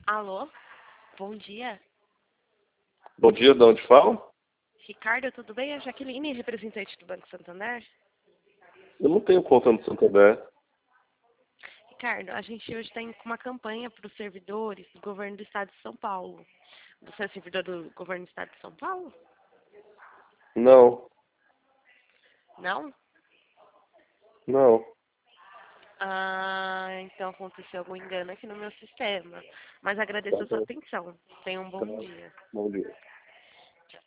Alô? Bom dia. Bom dia, de onde fala? Ricardo, tudo bem? É a Jaqueline, representante do Banco Santander. Eu não tenho conta no Santander. Ricardo, a gente hoje está com uma campanha para os servidores do governo do estado de São Paulo. Você é servidor do governo do estado de São Paulo? Não, Não? não. Ah, então aconteceu algum engano aqui no meu sistema. Mas Tá agradeço a sua bom. atenção. Tenha um Tá. bom dia. Bom dia.